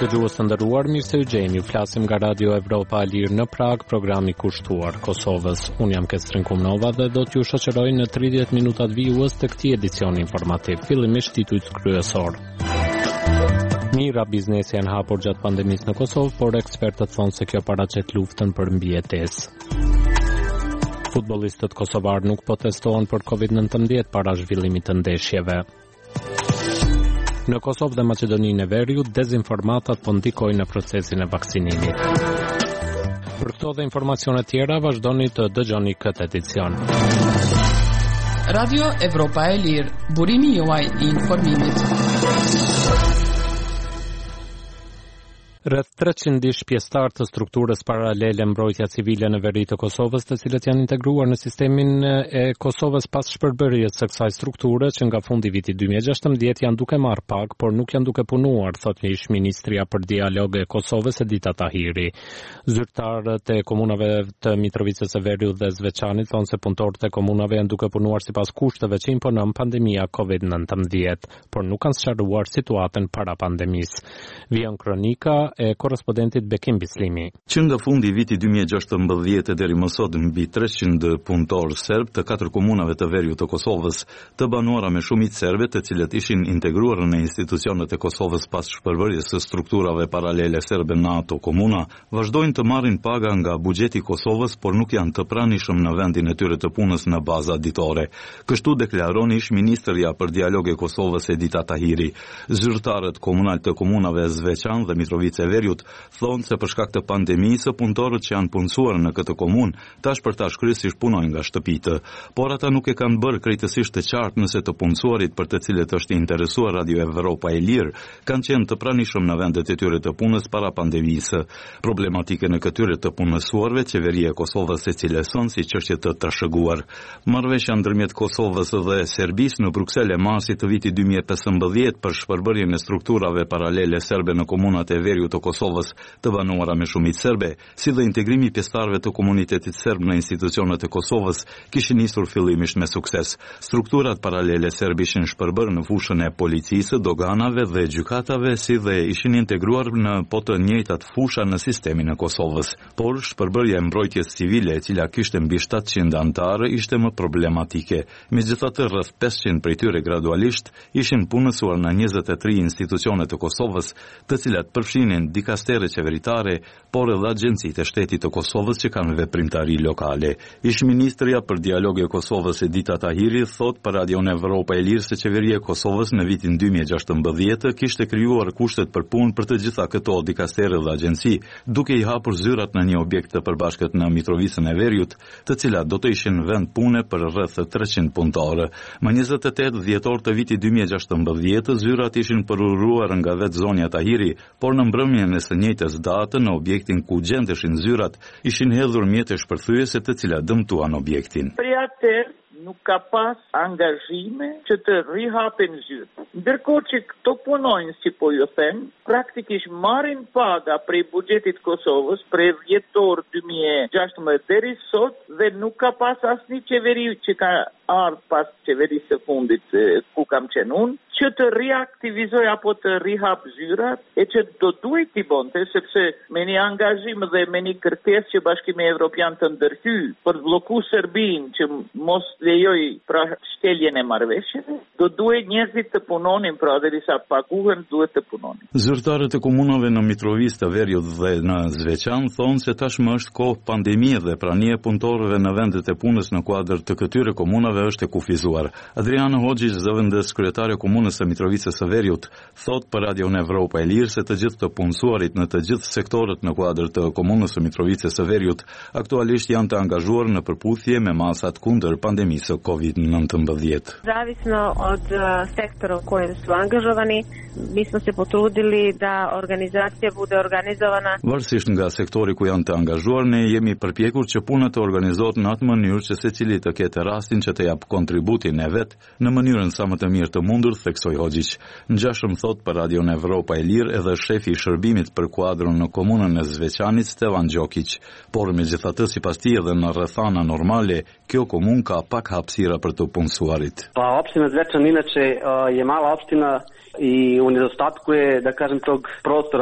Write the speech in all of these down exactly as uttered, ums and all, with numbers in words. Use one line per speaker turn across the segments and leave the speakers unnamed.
Dëgjues të nderuar, mirë se u gjejmë. Ju flasim nga Radio Evropa e Lirë në Prag, programi kushtuar Kosovës. Unë jam Kestrin Kumnova dhe do t'ju shoqëroj në tridhjetë minutat vijues të këtij edicioni informativ. Fillimisht titujt kryesor. Mira biznesi janë hapur gjatë pandemisë në Kosovë, por ekspertët thonë se kjo paraqet luftën për mbijetesë. Futbollistët kosovar nuk protestohen për covid nineteen para zhvillimit të ndeshjeve. Në Kosovë dhe Maqedoninë e Veriut, dezinformatat po ndikojnë në procesin e vaksinimit. Për këto dhe informacione tjera, vazhdoni të dëgjoni këtë edicion.
Radio Evropa e Lirë, burimi juaj i informimit.
Rreth treqind pjesëtar të strukturës paralele mbrojtja civile në veri të Kosovës, të cilët janë integruar në sistemin e Kosovës pas shpërbërjes së kësaj strukture që nga fundi vitit dy mijë e gjashtëmbëdhjetë janë duke marrë pag, por nuk janë duke punuar, thot një ish ministria për dialog e Kosovës Edita Tahiri. Zyrtarët e komunave të Mitrovicës së Veriut dhe Zveçanit thonë se punëtorët e komunave janë duke punuar sipas kushteve që imponon pandemia covid nineteen, por nuk kanë sqaruar situatën para pandemisë. Vion kronika e korrespondentit Bekim Bislimi.
Që nga fundi vitit dy mijë e gjashtëmbëdhjetë deri më sot mbi treqind punëtorë serb të katër komunave të Veriut të Kosovës, të banuara me shumicë serbe, të cilët ishin integruar në institucionet e Kosovës pas shpërbërjes së strukturave paralele serbe në ato komuna, vazhdojnë të marrin paga nga buxheti i Kosovës, por nuk janë të pranishëm në vendin e tyre të punës në bazë ditore. Kështu deklaron ish ministrja për dialog e Kosovës Edita Tahiri. Zyrtarët komunal të komunave Zveçan dhe Mitrovica Veriut thonë se për shkak të pandemisë, punëtorët që janë punësuar në këtë komunë tash për tash kryesisht punojnë nga shtëpitë, por ata nuk e kanë bërë krejtësisht të qartë nëse të punësuarit për të cilët është interesuar Radio Evropa e Lirë kanë qenë të pranishëm në vendet e tyre të punës para pandemisë. Problematike në këtyre të punësuarve, qeveria e Kosovës e cilëson si çështje të trashëguar. Marrëveshja ndërmjet Kosovës dhe Serbisë në Bruksel e marsit të vitit dy mijë e pesëmbëdhjetë për shpërbërjen e strukturave paralele serbe në komunat e Veriut të Kosovës të banuara me shumicë serbe, si dhe integrimi i pjesëtarëve të komunitetit serb në institucionet e Kosovës, kishin nisur fillimisht me sukses. Strukturat paralele serb ishin shpërbërë në fushën e policisë, doganave dhe gjykatave, si dhe ishin integruar në po të njëjtat fusha në sistemin e Kosovës. Por shpërbërja e mbrojtjes civile, e cila kishte mbi shtatëqind anëtarë, ishte më problematike. Megjithatë, rreth pesëqind prej tyre gradualisht ishin punësuar në njëzet e tri institucione të Kosovës, të cilat përfshinin dikastere qeveritare, por edhe agjencitë e shtetit të Kosovës që kanë veprimtari lokale. Ish ministrja për dialog e Kosovës Edita Tahiri thot për Radio Evropa e Lirë se qeveria e Kosovës në vitin dy mijë e gjashtëmbëdhjetë kishte krijuar kushtet për punë për të gjitha këto dikastere dhe agjenci, duke i hapur zyrat në një objekt të përbashkët në Mitrovicën e Veriut, të cilat do të ishin vend pune për rreth treqind punëtorë. Më njëzet e tetë dhjetor të vitit dy mijë e gjashtëmbëdhjetë zyrat ishin përuruar nga vetë zonja Tahiri, por në mbrëmjen e së njëjtës date në objektin ku gjendeshin zyrat, ishin hedhur mjete shpërthyese të cilat dëmtuan objektin.
Nuk ka pas angazhime që të rihapen zyrë. Ndërkohë që këto punojnë, si po ju them, praktikisht marrin paga prej buxhetit Kosovës prej dhjetor dy mijë e gjashtëmbëdhjetë deri sot dhe nuk ka pas asnjë qeveri që ka ardhur pas qeverisë së fundit ku kam qenë unë, që të riaktivizoj apo të rihap zyrat, e që do duhet t'i bonte, sepse me një angazhim dhe me një kërkesë që Bashkimi Evropian të ndërhyjë për të bllokuar Serbinë që mos lejoj pra shkeljen e marrëveshjeve, do duhet njerëzit të punonin, pra derisa paguhen duhet të punonin.
Zyrtarët e komunave në Mitrovicë të Veriut dhe në Zveçan thonë se tashmë është kohë pandemie dhe prania e punëtorëve në vendet e punës në kuadër të këtyre komunave është e kufizuar. Adriano Hoxhić, zëvendës kryetare e komunës së Mitrovicës së Veriut, thot për Radio Evropa e Lirë se të gjithë të punësuarit në të gjithë sektorët në kuadër të komunës së Mitrovicës së Veriut aktualisht janë të angazhuar në përputhje me masat kundër pandemisë covid nineteen.
Zavisno od sektora u kojem su angažovani, mi smo se potrudili da organizacija bude organizovana.
Varësisht nga sektori ku janë të angazhuar, ne jemi përpjekur që puna të organizohet në atë mënyrë që secili të ketë rastin që të jap kontributin e vet në mënyrën sa më të mirë të mundur, theksoi Hoxhić. Ngjashëm thot për Radio Evropa e Lirë edhe shefi i shërbimit për kuadrën në komunën e Zveçanit, Stevan Gjokić. Por megjithatë, sipas tij edhe në rrethana normale, kjo komunë ka pak hapësira për të punësuarit.
Pa opština Zvečan inače je mala opština i u nedostatku je, da kažem, tog prostora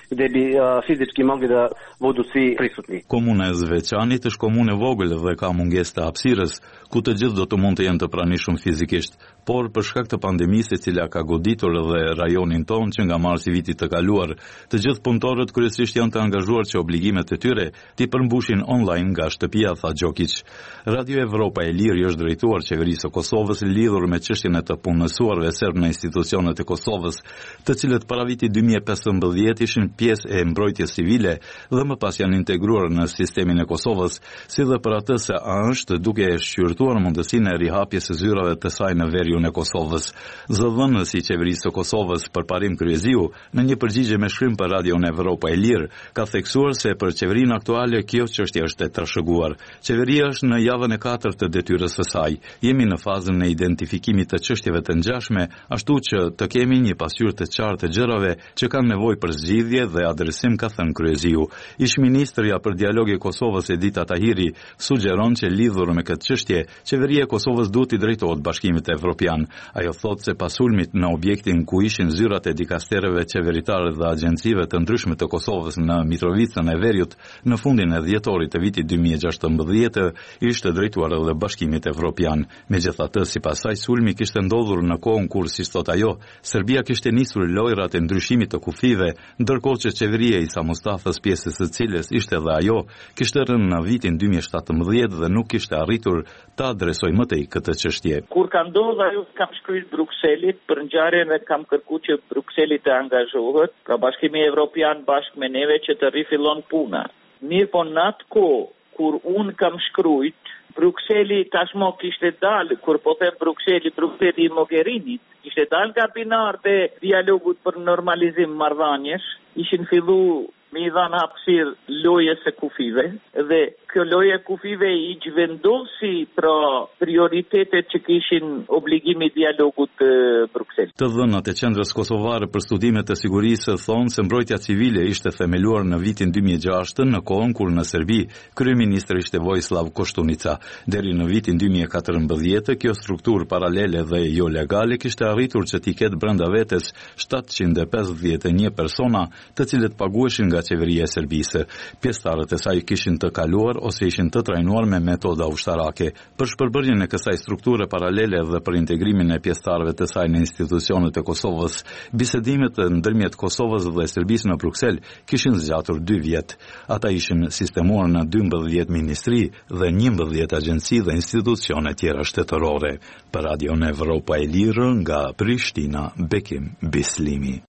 gdje bi uh, fizički mogli da budu svi prisutni.
Komuna e Zveçanit është komunë e vogël dhe ka mungesë të hapësirës, ku të gjithë do të mund të jenë të pranishëm fizikisht, por për shkak të pandemisë e cila ka goditur dhe rajonin tonë që nga marsi vitit të kaluar, të gjithë punëtorët kryesisht janë të angazhuar që obligimet e tyre t'i përmbushin online nga shtëpia, tha Gjokic. Radio Evropa e Lirë është drejtuar qeverisë së Kosovës lidhur me çështjen e të punësuarve serb në institucionet e Kosovës, të cilët para vitit dy mijë e pesëmbëdhjetë ishin pjesë e mbrojtjes civile dhe më pas janë integruar në sistemin e Kosovës, si dhe për atë se a është duke e shqyrtuar mundësinë e rihapjes së zyrave të saj në veriun e Kosovës. Zëdhënësi i qeverisë së Kosovës Përparim Kryeziu, në një përgjigje me shkrim për Radion Evropa e Lirë, ka theksuar se për qeverinë aktuale kjo çështje është e trashëguar. Qeveria është në javën e katërt të detyrës së saj. Jemi në fazën e identifikimit të çështjeve të ngjashme, ashtu që të kemi një pasqyrë të qartë të gjërave që kanë nevojë për zgjidhje dhe adresim, ka thënë Kryeziu. Ish-ministrja për dialog e Kosovës Edita Tahiri sugjeron që lidhur me këtë çështje, qeveria e Kosovës duhet i drejtohet Bashkimit Evropian. Ajo thotë se pas sulmit në objektin ku ishin zyrat e dikastereve qeveritare dhe agjencive të ndryshme të Kosovës në Mitrovicën e Veriut në fundin e dhjetorit të vitit dy mijë e gjashtëmbëdhjetë, ishte drejtuar edhe Bashkimit Evropian. Megjithatë, sipas saj, sulmi kishte ndodhur në kohën kur, siç thot ajo, Serbia kishte nisur lojrat e ndryshimit të kufive, ndërkohë që qeveria e Isa Mustafës, pjesës së cilës ishte edhe ajo, kishte rënë në vitin dy mijë e shtatëmbëdhjetë dhe nuk kishte arritur ta adresojë më tej këtë çështje.
Kur ka ndodhur ajo, kam shkruar Brukselit për ngjarjen dhe kam kërkuar që Brukseli të angazhohet, pra Bashkimi Evropian bashkë me neve që të rifillon puna. Mirë po në atë kohë, kur unë kam shkrujt, Brukseli tashmo kishte dalë, kur po them Brukseli, Brukseli i Mogherinit, kishte dalë nga binarët e dialogut për normalizim marrëdhënies, ishin fillu me i dhanë hapësirë lojës e kufive, dhe kjo loje e kufive i zhvendosi pra prioritetet që kishin obligimi dialogut të Brukselit.
Të dhënat e Qendrës Kosovare për Studime të Sigurisë thonë se mbrojtja civile ishte themeluar në vitin dy mijë e gjashtë në kohën kur në Serbi kryeministri ishte Vojislav Koštunica. Deri në vitin dy mijë e katërmbëdhjetë kjo strukturë paralele dhe jo legale kishte arritur që t'i ketë brenda vetes shtatëqind e pesëdhjetë e një persona, të cilët paguheshin nga qeveria e Serbisë. Pjesëtarët e saj kishin të kaluar ose ishin të trajnuar me metoda ushtarake. Për shpërbërjen e kësaj strukture paralele dhe për integrimin e pjesëtarëve të saj në institucionet e Kosovës, bisedimet ndërmjet Kosovës dhe Serbisë në Bruksel kishin zgjatur dy vjet. Ata ishin sistemuar në dymbëdhjetë ministri dhe njëmbëdhjetë agjenci dhe institucione tjera shtetërore. Për Radion Evropa e Lirë nga Prishtina, Bekim Bislimi.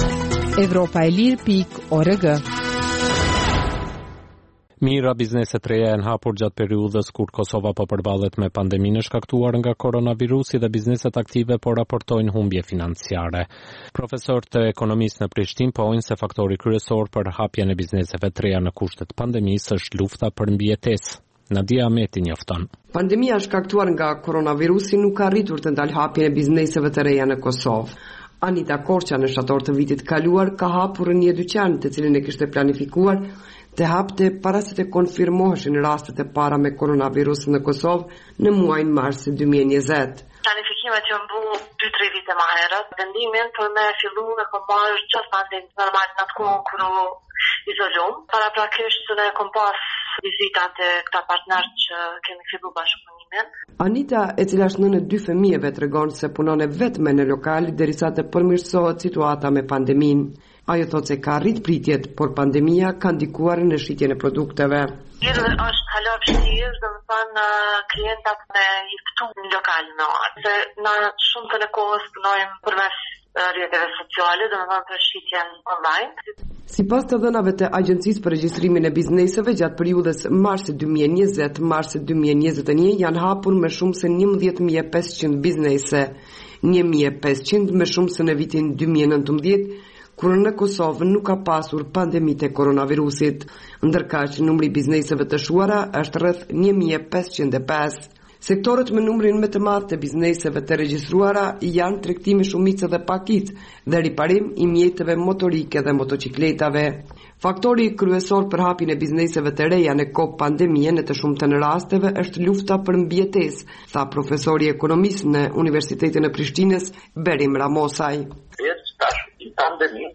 Evropa e Lirë pik org.
Mira bizneset reja janë hapur gjatë periudhës kur Kosova po përballet me pandeminë e shkaktuar nga koronavirusi dhe bizneset aktive po raportojnë humbje financiare. Profesorët të ekonomisë në Prishtinë pohojnë se faktori kryesor për hapjen e bizneseve të reja në kushtet pandemisë është lufta për mbijetesë. Nadia Ameti njofton.
Pandemia e shkaktuar nga koronavirusi nuk ka arritur të ndalë hapjen e bizneseve të reja në Kosovë. Anita Korça në shtator të vitit kaluar ka hapur një dyqan të cilin e kishte planifikuar të hapte para se të konfirmoheshin rastet e para me koronavirus në Kosovë në muajin mars dy mijë e njëzet.
Planifikimet që mbu dy tre vite më herët, vendimin për me fillu e kom pas çfarë pandemisë normal në atë kohë kur u izolum. Para prakisht ne kom pas vizitat e këta partnerë që kemi fillu bashkëpunimin.
Anita, e cila është nënë e dy fëmijëve, tregon se punon e vetme në lokal derisa të përmirësohet situata me pandeminë. Ajo thotë se ka rrit pritjet, por pandemia ka ndikuar në shitjen e produkteve.
Mirë është hala vështirë, dhe më thënë klientat me i ftu në lokal në atë. Se na shumë të në kohës punojmë përmes rrjeteve sociale, dhe më thënë për shitjen online.
Sipas të dhënave të Agjencisë për Regjistrimin e Bizneseve, gjatë periudhës mars dy mijë e njëzet mars dy mijë e njëzet e një janë hapur me shumë se njëmbëdhjetë mijë e pesëqind biznese, një mijë e pesëqind me shumë se në vitin dy mijë e nëntëmbëdhjetë, kur në Kosovë nuk ka pasur pandemitë e koronavirusit, ndërkaq numri i bizneseve të shuara është rreth një mijë e pesëqind e pesë. Sektorët me numrin më të madh të bizneseve të regjistruara janë tregtimi shumicë dhe pakicë dhe riparim i mjeteve motorike dhe motocikletave. Faktori kryesor për hapjen e bizneseve të reja në kohë pandemie në të shumtën e rasteve është lufta për mbijetesë, tha profesori ekonomist në Universitetin e Prishtinës, Berim Ramosaj.
Pandemisë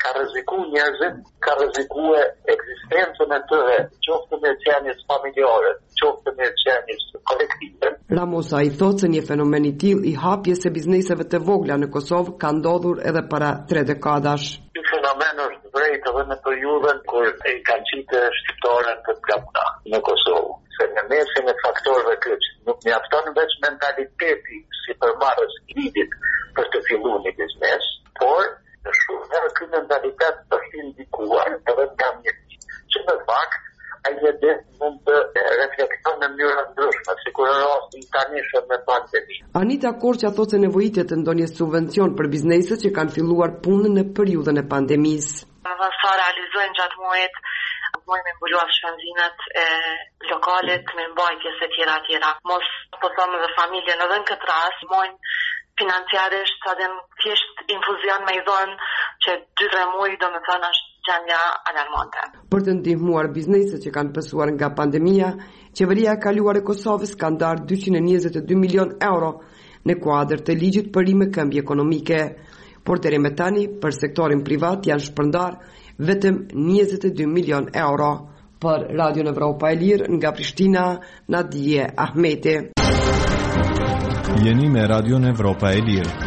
ka rreziku njerëzit, ka rrezikue ekzistencën e tyre, qoftë me qenies familjare, qoftë me qenies kolektive.
Ramosa i thotë se një fenomen i tillë i hapjes së bizneseve të vogla në Kosovë ka ndodhur edhe para tre dekadash.
Ky fenomen është vërejtë edhe në periudhën kur e kanë qitë shqiptarët të plaguna në Kosovë. Se në mesin e faktorëve këç nuk mjafton veç mentaliteti si përmarrës i lidit për të filluar një biznes, por në shumë herë ky mentalitet është indikuar edhe nga mjekësi, që në fakt ai edhe mund të reflekton në mënyra ndryshme, sikur në rastin tanishëm me pandemi.
Anita Korça thotë se nevojitet ndonjë subvencion për bizneset që kanë filluar punën në periudhën e pandemisë.
Sa realizojnë gjatë muajit, muaj me mbuluar shpenzimet e lokalit, me mbajtjes e tjera tjera. Mos po thonë dhe familjen edhe në këtë rast, mojnë financiarisht, sa dhe thjesht infuzion me i dhonë që dy tre muaj do me thënë është gjendja alarmante.
Për të ndihmuar bizneset që kanë pësuar nga pandemia, qeveria e kaluar e Kosovës ka ndarë dyqind e njëzet e dy milion euro në kuadër të ligjit për rimëkëmbje ekonomike, por deri më tani për sektorin privat janë shpërndar vetëm njëzet e dy milion euro. Për Radio Evropa e Lirë nga Prishtina, Nadije Ahmeti.
Jeni me Radio Evropa e Lirë.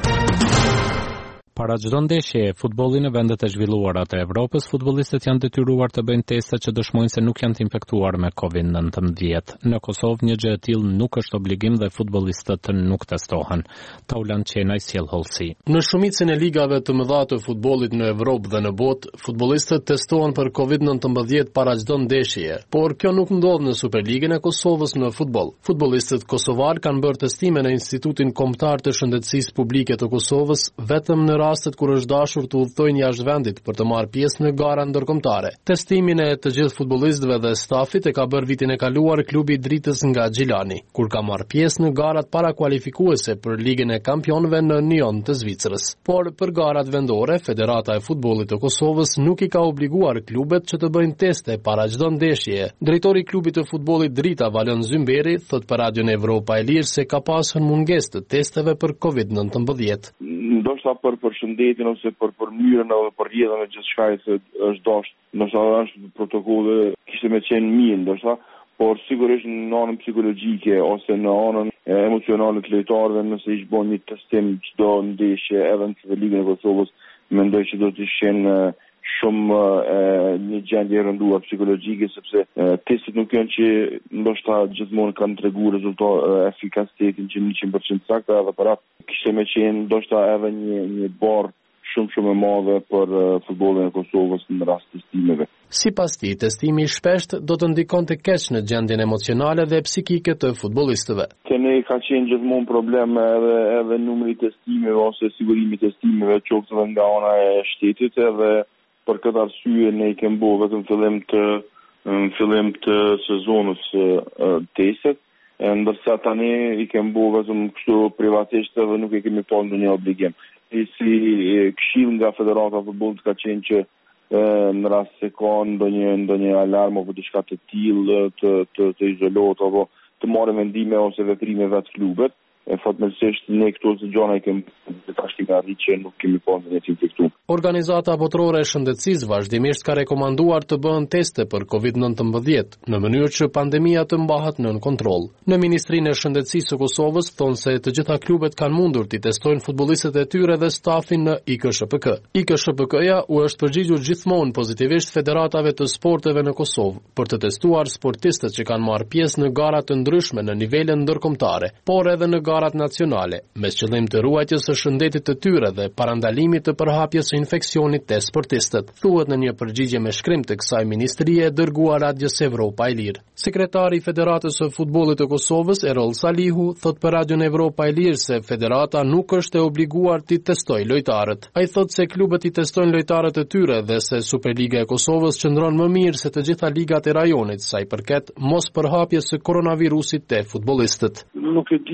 Para çdo ndeshje e futbolli në vendet e zhvilluara të Evropës, futbollistët janë detyruar të bëjnë teste që dëshmojnë se nuk janë të infektuar me kovid nëntëmbëdhjetë. Në Kosovë një gjë e tillë nuk është obligim dhe futbollistët nuk testohen. Taulan Qenaj sjell hollësi.
Në shumicën e ligave të mëdha të futbollit në Evropë dhe në botë, futbollistët testohen për kovid nëntëmbëdhjetë para çdo ndeshjeje, por kjo nuk ndodh në Superligën e Kosovës në futboll. Futbollistët kosovar kanë bërë testime në Institutin Kombëtar të Shëndetësisë Publike të Kosovës vetëm në rastet kur është dashur të udhtojnë jashtë vendit për të marrë pjesë në gara ndërkombëtare. Testimin e të gjithë futbollistëve dhe stafit e ka bërë vitin e kaluar klubi i Dritës nga Gjilani, kur ka marrë pjesë në garat para kualifikuese për Ligën e Kampionëve në Nyon të Zvicrës. Por për garat vendore, Federata e Futbollit të Kosovës nuk i ka obliguar klubet që të bëjnë teste para çdo ndeshjeje. Drejtori i klubit të futbollit Drita, Valon Zymberi, thot për Radio Evropa e Lirë se ka pasur mungesë të testeve për kovid nëntëmbëdhjetë.
Ndoshta për përshëndetjen ose për për mënyrën edhe për rrjedhën e gjithçka që është dashur, ndoshta është protokolle kishte më qenë mirë, ndoshta, por sigurisht në anën psikologjike ose në anën emocionale të lojtarëve, nëse i bën një testim çdo ndeshje edhe në Ligën e Kosovës, mendoj që do të shenë shumë e, një gjendje e rënduar psikologjike, sepse e, testet nuk janë që ndoshta gjithmonë kanë treguar rezultat efikasitetin që njëqind përqind saktë, edhe për atë kishte më qenë ndoshta edhe një një barë shumë shumë e madhe për uh, futbollin e Kosovës në rast të testimeve.
Sipas tij, testimi i shpeshtë do të ndikonte keq në gjendjen emocionale dhe psikike të futbollistëve.
Që ne ka qenë gjithmonë problem edhe edhe numri i testimeve ose sigurimi i testimeve qoftë nga ana e shtetit, edhe për këtë arsye ne i kemi bërë vetëm fillim të në fillim të sezonit uh, testet, ndërsa tani i kemi bërë vetëm kështu privatisht dhe nuk e kemi pasur ndonjë obligim. I si këshill nga Federata e Futbollit ka qenë që e, në rast se ka ndonjë ndonjë alarm apo diçka të tillë të të, të izolohet apo të marrë vendime ose veprime vetë klubet, e fatmirësisht ne këtu të gjona i kemi tash nga rritë që nuk kemi pasur ndonjë infektum.
Organizata botërore e shëndetësisë vazhdimisht ka rekomanduar të bëhen teste për kovid nëntëmbëdhjetë në mënyrë që pandemia të mbahet nën kontroll. Në Ministrinë e Shëndetësisë së Kosovës thonë se të gjitha klubet kanë mundur të testojnë futbollistët e tyre dhe stafin në I K S H P K. I K S H P K-ja u është përgjigjur gjithmonë pozitivisht federatave të sporteve në Kosovë për të testuar sportistët që kanë marrë pjesë në gara të ndryshme në nivele ndërkombëtare, por edhe në garat nacionale, me qëllim të ruajtjes së shëndetit të tyre dhe parandalimit të përhapjes së infeksionit te sportistët, thuhet në një përgjigje me shkrim të kësaj ministrie e dërguar Radios Evropa e Lirë. Sekretari i Federatës së Futbollit të Kosovës, Erol Salihu, thot për Radion Evropa e Lirë se federata nuk është e obliguar të testojë lojtarët. Ai thot se klubet i testojnë lojtarët e tyre dhe se Superliga e Kosovës qëndron më mirë se të gjitha ligat e rajonit sa i përket mos përhapjes së koronavirusit te futbollistët.
Nuk e di, ka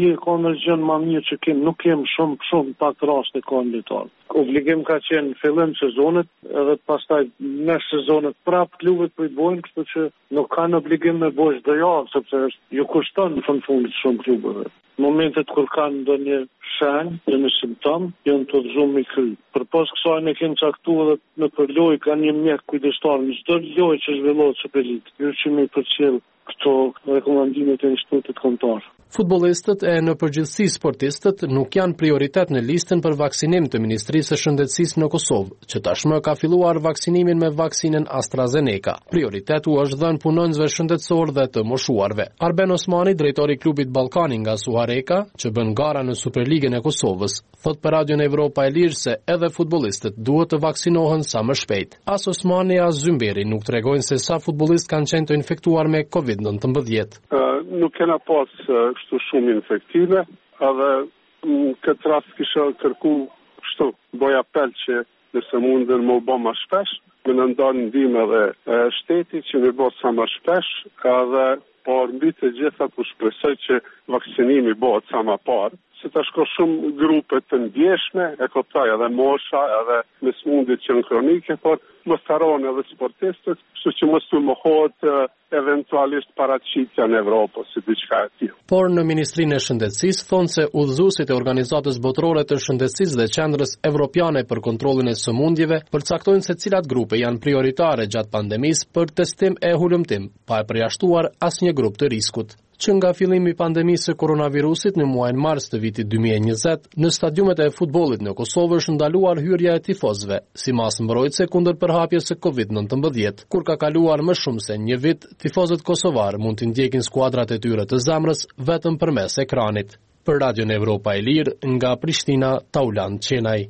është gjën më mirë që kem, nuk kem shumë shumë pak raste kanë lojtar. Obligim ka qenë fillim sezonit edhe pastaj në sezonit prap klubet po i bojnë, kështu që nuk kanë obligim me bëj çdo javë, sepse është ju kushton në fund fundit shumë klubeve. Momentet kur kanë ndonjë shenjë, ndonjë simptom, janë të vëzhguar me kry. Përpas kësaj ne kemi caktuar edhe në përlojë ka një mjek kujdestar në çdo lojë që zhvillohet Superligë. Ju që më përcjell këto rekomandimet e Institutit Kombëtar.
Futbollistët e në përgjithësi sportistët nuk janë prioritet në listën për vaksinim të Ministrisë së Shëndetësisë në Kosovë, që tashmë ka filluar vaksinimin me vaksinën AstraZeneca. Prioritetu është dhënë punonjësve shëndetësor dhe të moshuarve. Arben Osmani, drejtori i klubit Ballkani nga Suhareka, që bën gara në Superligën e Kosovës, thot për Radion Evropa e Lirë se edhe futbollistët duhet të vaksinohen sa më shpejt. As Osmani as Zymberi nuk tregojnë se sa futbollistë kanë qenë të infektuar me covid nëntëmbëdhjetë.
Uh, nuk kena pas uh, kështu shumë infektive, edhe në këtë rast kisha kërku kështu, boj apel që nëse mundën më bë më shpesh, me në ndonë ndihmë edhe e, shteti që me bë sa më shpesh, edhe por mbi të gjitha ku shpresoj që vaksinimi bëhet sa më parë, se tash ka shumë grupe të ndjeshme, e kuptoj edhe mosha, edhe me smundjet që në kronike, por mos harroni edhe sportistët, kështu që mos të mohohet eventualisht paraqitja në Evropë ose diçka e tillë.
Por në Ministrinë e Shëndetësisë thonë se udhëzuesit e Organizatës Botërore të Shëndetësisë dhe Qendrës Evropiane për Kontrollin e Sëmundjeve përcaktojnë se cilat grupe janë prioritare gjatë pandemisë për testim e hulumtim, pa e përjashtuar asnjë grup të riskut. Që nga fillimi i pandemisë së koronavirusit në muajin mars të vitit dy mijë e njëzet, në stadiumet e futbollit në Kosovë është ndaluar hyrja e tifozëve, si masë mbrojtëse kundër përhapjes së covid nëntëmbëdhjetë. Kur ka kaluar më shumë se një vit, tifozët kosovar mund të ndjekin skuadrat e tyre të zemrës vetëm përmes ekranit. Për Radion Evropa e Lirë, nga Prishtina, Taulan Qenaj.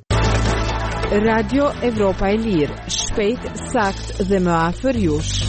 Radio Evropa e Lirë, shpejt, sakt dhe më afër jush.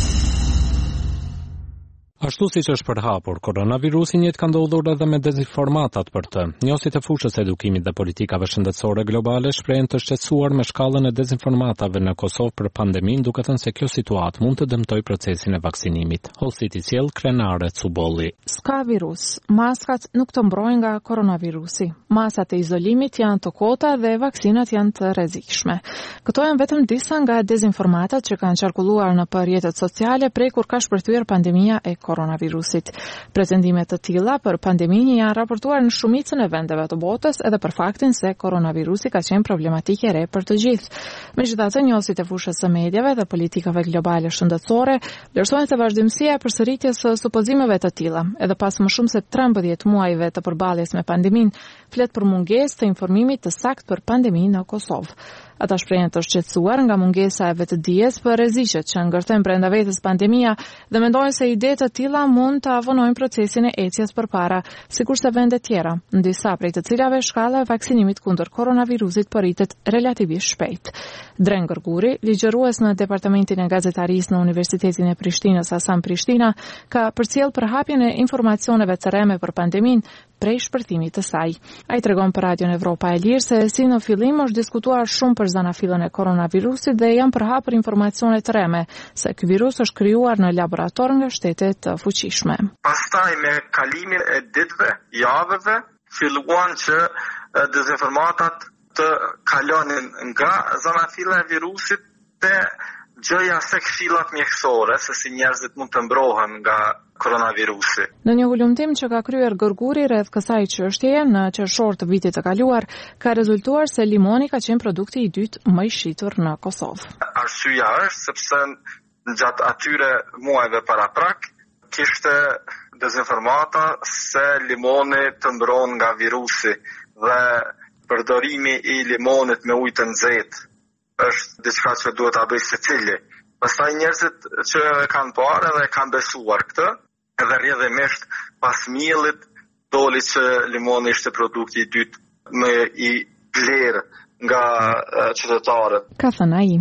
Ashtu si që është përhapur, koronavirusi njëtë ka ndodhur edhe me dezinformatat për të. Njohësit e fushës edukimit dhe politikave shëndetësore globale shprehen të shqetësuar me shkallën e dezinformatave në Kosovë për pandemin, duke thënë se kjo situatë mund të dëmtojë procesin e vaksinimit. Hollësiti sjell Krenare Cubolli.
Ska virus. Maskat nuk të mbrojnë nga koronavirusi. Masat e izolimit janë të kota dhe vaksinat janë të rrezikshme. Këto janë vetëm disa nga dezinformatat që kanë qarkulluar në rrjetet sociale prej kur ka shpërthyer pandemia e koronavirusit. Pretendimet të tilla për pandeminë janë raportuar në shumicën e vendeve të botës edhe për faktin se koronavirusi ka qenë problematike e re për të gjithë. Megjithatë, njohësit e fushës së medjave dhe politikave globale shëndetësore vlerësojnë se vazhdimësia e përsëritjes së supozimeve të tilla, edhe pas më shumë se trembëdhjetë muajve të përballjes me pandeminë, flet për mungesë të informimit të saktë për pandeminë në Kosovë. Ata shprehen të shqetësuar nga mungesa e vetëdijes për rreziqet që ngërtojnë brenda vetes pandemia dhe mendojnë se ide të tilla mund të avonojnë procesin e ecjes përpara, sikurse vende tjera, në disa prej të cilave shkalla e vaksinimit kundër koronavirusit përritet relativisht shpejt. Dren Gërguri, ligjërues në Departamentin e Gazetarisë në Universitetin e Prishtinës Hasan Prishtina, ka përcjell përhapjen e informacioneve të rreme për pandeminë prej shpërthimit të saj. Ai tregon për Radion Evropa e Lirë se si në fillim është diskutuar shumë për zanafillën e koronavirusit dhe janë përhapur informacione të rreme se ky virus është krijuar në laborator nga shtete të fuqishme.
Pastaj me kalimin e ditëve, javëve, filluan që dezinformatat të kalonin nga zanafilla e virusit te gjëja se këshillat mjekësore, se si njerëzit mund të mbrohen nga koronavirusi.
Në një hulumtim që ka kryer Gërguri rreth kësaj çështjeje në qershor të vitit të kaluar, ka rezultuar se limoni ka qenë produkti i dytë më i shitur në Kosovë.
Arsyeja është sepse gjatë atyre muajve paraprak kishte dezinformata se limoni të mbron nga virusi dhe përdorimi i limonit me ujë të nxehtë është diçka që duhet ta bëjë secili. Pastaj njerëzit që kanë parë dhe kanë besuar këtë, edhe rrjedhimisht pas miellit doli që limoni ishte produkti i dytë më i vlerë nga qytetarët.
Ka thënë ai.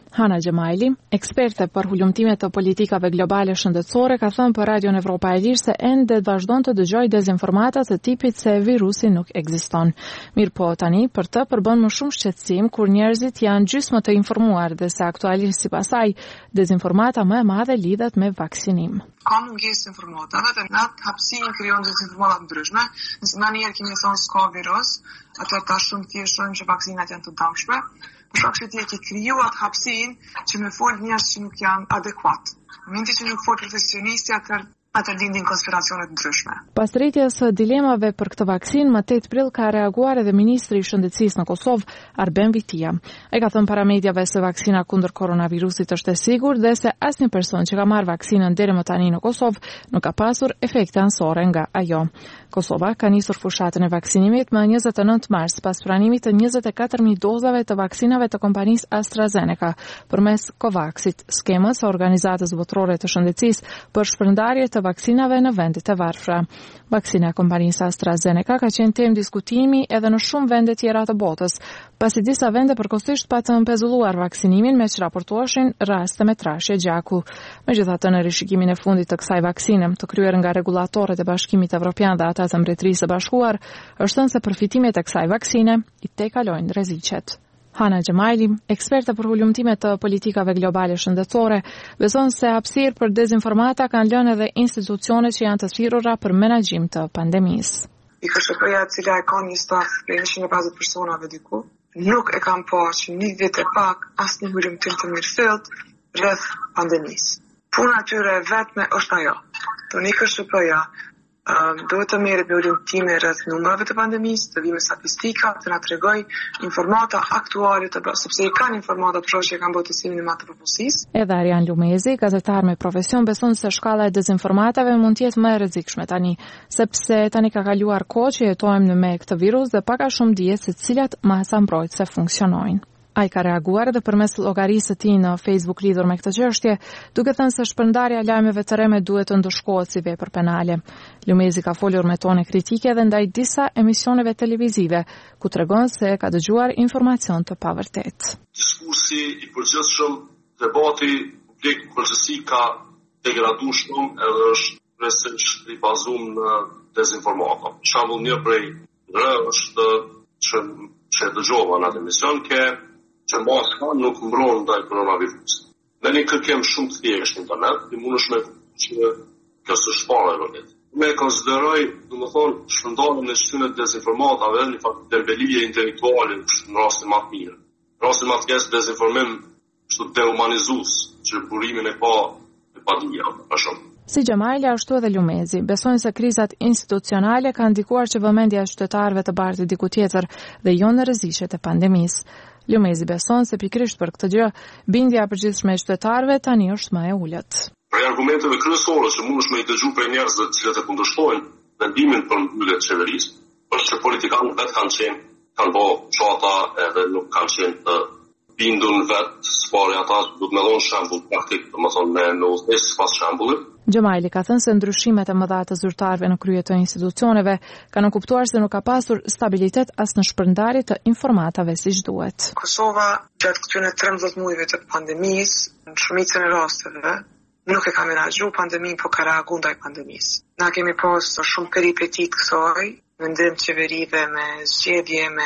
Hana Gjemajli, eksperte për hulumtimet të politikave globale shëndetësore, ka thënë për Radion Evropa e Lirë se ende vazhdon të dëgjoj dezinformata të tipit se virusi nuk ekziston. Mirë po tani, për të përbën më shumë shqetësim kur njerëzit janë gjysmë të informuar dhe se aktualisht sipas saj, dezinformata më e madhe lidhet me vaksinim.
Ka mungesë informatave dhe në atë hapësinë krijon dezinformata të ndryshme. Nëse ndonjëherë kemi thonë s'ka virus, atë tash shumë thjesht shohim që vaksinat janë të dëmshme. Për shkak se ti e ke kriju atë hapësinë që me fol njerëz që nuk janë adekuat. Në momentin që nuk fol profesionisti, atë atë lindin konspiracione të ndryshme.
Pas rritjes së dilemave për këtë vaksinë, më tetë prill ka reaguar edhe ministri i shëndetësisë në Kosovë, Arben Vitia. Ai ka thënë para mediave se vaksina kundër koronavirusit është e sigurt dhe se asnjë person që ka marrë vaksinën deri më tani në Kosovë nuk ka pasur efekte anësore nga ajo. Kosova ka nisur fushatën e vaksinimit më njëzet e nëntë mars pas pranimit të njëzet e katër mijë dozave të vaksinave të kompanisë AstraZeneca përmes Covaxit, skemës së Organizatës Botërore të Shëndetësisë për shpërndarje të vaksinave në vendet e varfra. Vaksina e kompanisë AstraZeneca ka qenë temë diskutimi edhe në shumë vende tjera të botës, pasi disa vende përkohësisht pa të mbezulluar vaksinimin me që raportueshin raste me trashje gjaku. Megjithatë, në rishikimin e fundit të kësaj vaksine, të kryer nga regulatorët e Bashkimit Evropian dhe ata të Mbretërisë së Bashkuar, është thënë se përfitimet e kësaj vaksine i tejkalojnë rreziqet. Hana Gjemajli, eksperte për hulumtimet të politikave globale shëndetësore, beson se hapësirë për dezinformata kanë lënë edhe institucione që janë të thirrura për menaxhim të pandemisë.
I K S H P-ja, e cila e ka një staf prej njëqind e pesëdhjetë personave diku, nuk e kam pa që një vit e pak asnjë hulumtim të mirëfillt rreth pandemisë. Puna atyre vetme është ajo. Tonë I K S H P-ja Um, duhet të merret me hulumtime rreth numrave të pandemisë, të vijë me statistika, të na tregoj informata aktuale të bërë, sepse i kanë informata të që kanë bërë testimin e madh të popullsisë.
Edhe Arjan Lumezi, gazetar me profesion, beson se shkalla e dezinformatave mund të jetë më e rrezikshme tani, sepse tani ka kaluar kohë që jetojmë në me këtë virus dhe pak a shumë dihet se cilat masa mbrojtëse funksionojnë. Ai ka reaguar edhe përmes llogarisë së tij në Facebook lidhur me këtë çështje, duke thënë se shpërndarja e lajmeve të rreme duhet të ndëshkohet si vepër penale. Lumezi ka folur me tone kritike edhe ndaj disa emisioneve televizive, ku tregon se ka dëgjuar informacion të pavërtetë.
Diskursi I përgjithshëm, debati publik përgjithësi ka degraduar shumë edhe është rrethësisht I bazuar në dezinformata. Për shembull, një prej rë është që që dëgjova në atë emision ke që maska nuk mbron ndaj koronavirusit. Në një kërkem shumë të thjeshtë në internet, I mundesh me që kjo s'është para e vërtetë. Me konsideroj, domethënë, shpërndarjen e shtynet dezinformatave në fakt dembelije intelektuale në rastin më të mirë. Në rastin më të keq dezinformim është dehumanizues, që burimin e pa e padija, për shembull.
Si Gjemajli, ashtu edhe Lumezi, besojnë se krizat institucionale kanë ndikuar që vëmendja e qytetarëve të bartë diku tjetër dhe jo në rreziqet e pandemisë. Lumezi beson se pikërisht për këtë gjë, bindja e përgjithshme e qytetarëve tani është më e ulët.
Për argumenteve kryesore që mundesh me I dëgju prej njerëzve të cilët e kundërshtojnë vendimin për mbyllje të qeverisë, është që politikanët vetë kanë qenë, kanë bërë çata edhe nuk kanë qenë të bindun vetë, s'pari ata duhet me dhonë shembull praktik, domethënë me në udhëheq sipas shembullit.
Gjemajli ka thënë se ndryshimet e mëdha të zyrtarëve në krye të institucioneve kanë kuptuar se nuk ka pasur stabilitet as në shpërndarje të informatave siç duhet.
Kosova gjatë këtyre trembëdhjetë muajve të pandemisë, në shumicën e rasteve, nuk e ka menaxhuar pandeminë, por ka reaguar ndaj pandemisë. Na kemi pas shumë peripetit kësaj, vendim qeverive me zgjedhje, me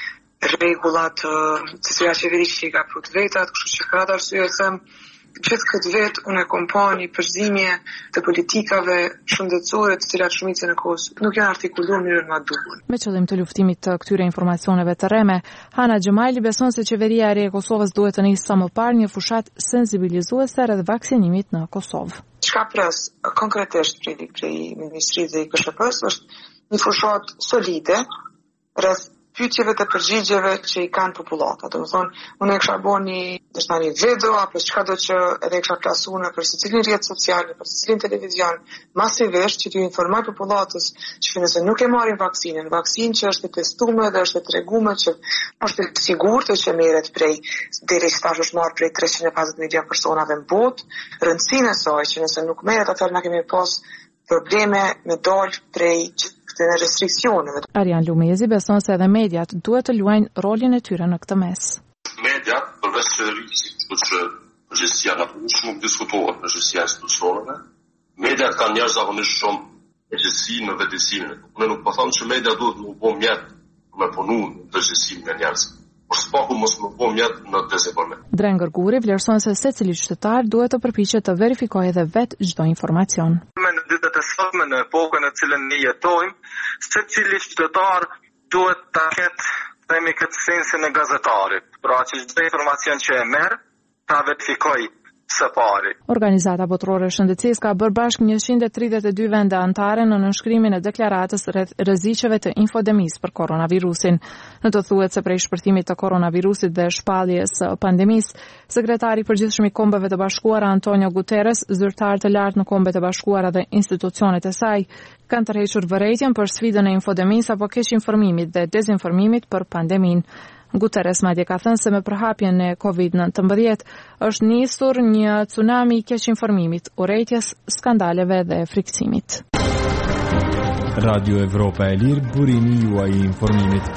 rregulla të të cilat qeveria ka prut vetat, kështu që për atë arsye them gjithë këtë vet unë e kompani përzimje të politikave shëndetësore të cilat shumicën e kohës nuk janë artikuluar në mënyrën më duhur.
Me qëllim të luftimit të këtyre informacioneve të rreme, Hana Gjemajli beson se qeveria e re e Kosovës duhet të nisë sa më parë një fushat sensibilizuese rreth vaksinimit në Kosovë.
Çka pres konkretisht prej prej Ministrisë dhe I K S H P-s është një fushat solide rreth pyetjeve të përgjigjeve që I kanë popullata. Do të thonë, unë e kisha bërë një, është një video apo çka do që edhe e kisha plasuar në për secilin rrjet social, për secilin televizion, masivisht që t'ju informoj popullatës që nëse nuk e marrin vaksinën, vaksinë që është e testuar dhe është e treguar që është e sigurt që merret prej deri tash është marrë prej treqind e pesëdhjetë milion personave në botë, rëndësinë e saj që nëse nuk merret atëherë na kemi pas probleme me dal prej këtë restriksioneve.
Arjan Lumezi beson se edhe mediat duhet të luajnë rolin e tyre në këtë mes.
Mediat, përveç mes qeverisë, kështu që përgjegjësia nga punë nuk diskutohet në përgjegjësia institucioneve. Mediat kanë jashtëzakonisht shumë përgjegjësi në vetësinë. Unë nuk po them që media duhet të bëjë mjet me punu në përgjegjësinë e njerëzve. Por s'paku mos më bëjë mjet në dezinformim.
Drengër Guri vlerëson se secili qytetar duhet të përpiqet të verifikojë edhe vetë çdo informacion.
Me në ditët e sotme në epokën në cilën ne jetojmë, secili qytetar duhet ta ketë themi këtë sensin e gazetarit. Pra që çdo informacion që e merr ta verifikoj së pari.
Organizata Botërore e Shëndetësisë ka bërë bashkë njëqind e tridhjetë e dy vende anëtare në nënshkrimin e deklaratës rreth rreziqeve të infodemisë për koronavirusin. Në të thuhet se prej shpërthimit të koronavirusit dhe shpalljes së pandemisë, sekretari i përgjithshëm i Kombeve të Bashkuara Antonio Guterres, zyrtar të lartë në Kombet e Bashkuara dhe institucionet e saj, kanë tërhequr vërejtjen për sfidën e infodemisë apo keq informimit dhe dezinformimit për pandeminë. Guterres madje ka thënë se me përhapjen e kovid nëntëmbëdhjetë është nisur një tsunami i keq informimit, urrejtjes, skandaleve dhe frikësimit.
Radio Evropa e Lirë, burimi juaj i informimit.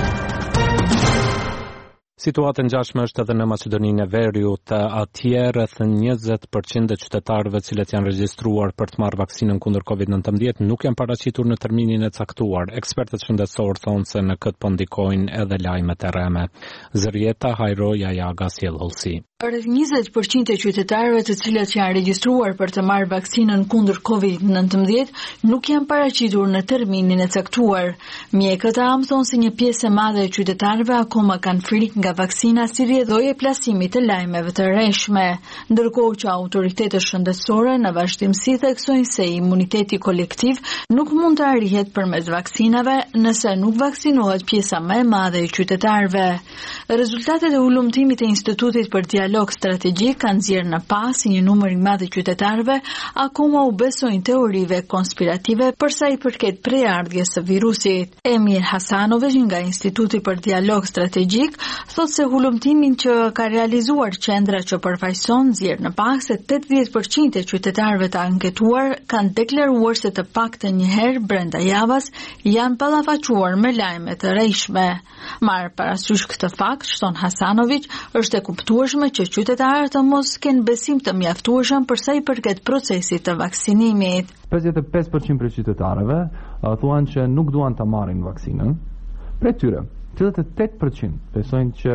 Situata ngjashme është edhe në Maqedoninë e Veriut, atje rreth njëzet përqind e qytetarëve cilët janë regjistruar për të marrë vaksinën kundër kovid nëntëmbëdhjetë nuk janë paraqitur në terminin e caktuar. Ekspertët shëndetësor thonë se në këtë po ndikojnë edhe lajmet e rreme. Zërieta Hajro Jajaga sjellësi.
Rreth njëzet përqind e qytetarëve të cilët janë regjistruar për të marrë vaksinën kundër kovid nëntëmbëdhjetë nuk janë paraqitur në terminin e caktuar. Mjekët am thonë se një pjesë e madhe e qytetarëve akoma kanë frikë nga vaksina si rrjedhojë e plasimit të lajmeve të rreshme, ndërkohë që autoritetet shëndetësore në vazhdimsi theksojnë se imuniteti kolektiv nuk mund të arrihet përmes vaksinave nëse nuk vaksinohet pjesa më e madhe e qytetarëve. Rezultatet e hulumtimit e Institutit për Dialog Strategjik kanë nxjerrë në pas një numër i madh i qytetarëve akoma u besojnë teorive konspirative për sa i përket prejardhjes së virusit. Emir Hasanović nga Instituti për Dialog Strategjik thot se hulumtimin që ka realizuar qendra që përfaqëson nxjerr në pas se tetëdhjetë përqind e qytetarëve të anketuar kanë deklaruar se të paktën një herë brenda javës janë ballafaquar me lajme të rrejshme. Marrë parasysh këtë fakt, shton Hasanović, është e kuptueshme që qytetarët të mos kenë besim të mjaftueshëm për sa i përket procesit të vaksinimit.
pesëdhjetë e pesë përqind për qytetarëve uh, thuan që nuk duan ta marrin vaksinën. Prej tyre, tridhjetë e tetë përqind besojnë që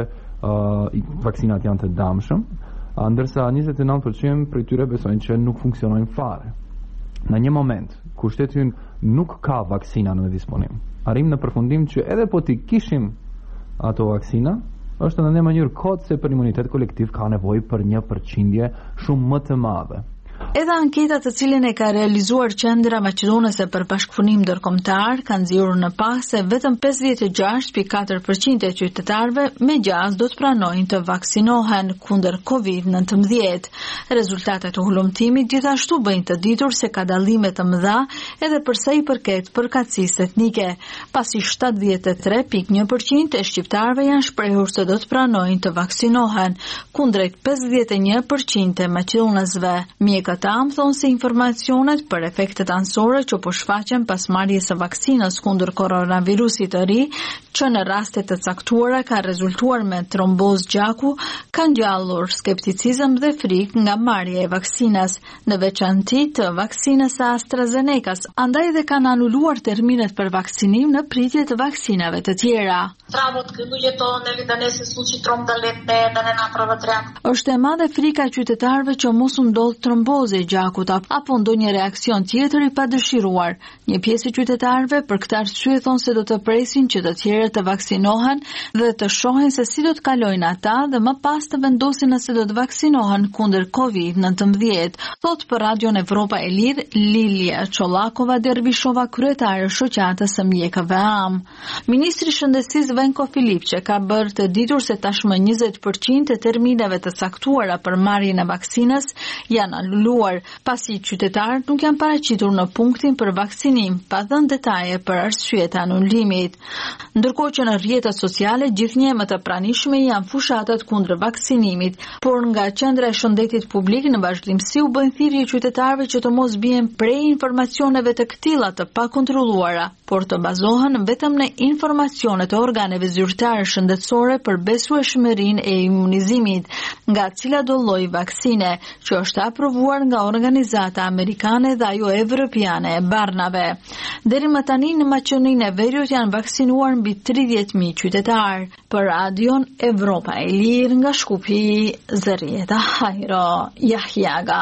uh, vaksinat janë të damshëm, uh, ndërsa njëzet e nëntë përqind prej tyre besojnë që nuk funksionojnë fare. Në një moment kur shteti ynë nuk ka vaksina në disponim, arrim në përfundim që edhe po t'i kishim ato vaksina, është në një mënyrë kot se për imunitet kolektiv ka nevojë për një përqindje shumë më të madhe.
Edhe anketa të cilën e ka realizuar Qendra Maqedonese për Bashkëpunim Ndërkombëtar ka nxjerrur në pas se vetëm pesëdhjetë e gjashtë pikë katër përqind e qytetarëve me gjaz do të pranojnë të vaksinohen kundër kovid nëntëmbëdhjetë. Rezultatet e hulumtimit gjithashtu bëjnë të ditur se ka dallime të mëdha edhe për sa i përket përkatësisë etnike, pasi shtatëdhjetë e tre pikë një përqind e shqiptarëve janë shprehur se do të pranojnë të vaksinohen, kundrejt pesëdhjetë e një përqind e maqedonezëve. Këta am thonë se informacionet për efektet anësore që po shfaqen pas marrjes së vaksinës kundër koronavirusit të ri, që në raste të caktuara ka rezultuar me trombozë gjaku, kanë gjallur skepticizëm dhe frikë nga marrja e vaksinës, në veçanti të vaksinës së AstraZenecas, andaj dhe kanë anuluar terminet për vaksinim në pritje të vaksinave të tjera. Është e madhe frika e qytetarëve që mos u ndodh tromboze e gjakut apo ndonjë reakcion tjetër i padëshiruar. Një pjesë e qytetarëve për këtë arsye thonë se do të presin që të tjerët të vaksinohen dhe të shohin se si do të kalojnë ata dhe më pas të vendosin nëse do të vaksinohen kundër kovid nëntëmbëdhjetë. Thot për Radion Evropa e Lirë Lilia Çollakova Dervishova, kryetare e shoqatës së mjekëve am. Ministri i Shëndetësisë Venko Filipçe ka bërë të ditur se tashmë njëzet përqind e termineve të caktuara për marrjen e vaksinës janë anuluar zbuluar, pasi qytetarët nuk janë paraqitur në punktin për vaksinim, pa dhënë detaje për arsyet e anulimit. Ndërkohë që në rrjetet sociale gjithnjë të pranishme janë fushatat kundër vaksinimit, por nga Qendra e Shëndetit Publik në vazhdimsi u bën thirrje qytetarëve që të mos bien prej informacioneve të këtilla të pakontrolluara, por të bazohen vetëm në informacione të organeve zyrtare shëndetësore për besueshmërinë e imunizimit, nga cila do lloj vaksine, që është aprovuar nga organizata amerikane dhe ajo evropiane e barnave. Deri më tani në Maqedoninë e Veriut janë vaksinuar mbi tridhjetë mijë qytetarë. Për Radion Evropa e Lirë nga Shkupi, Zërieta Hajro Jahjaga.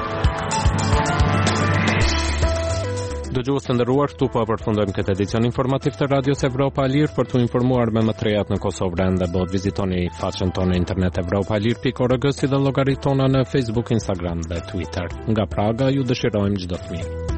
Dëgjues të nderuar, këtu po përfundojmë këtë edicion informativ të Radios Evropa e Lirë. Për të informuar me më të rejat në Kosovë brenda bot, vizitoni faqen tonë internet evropa e lirë pikë org si dhe llogaritë tona në Facebook, Instagram dhe Twitter. Nga Praga ju dëshirojmë çdo të mirë.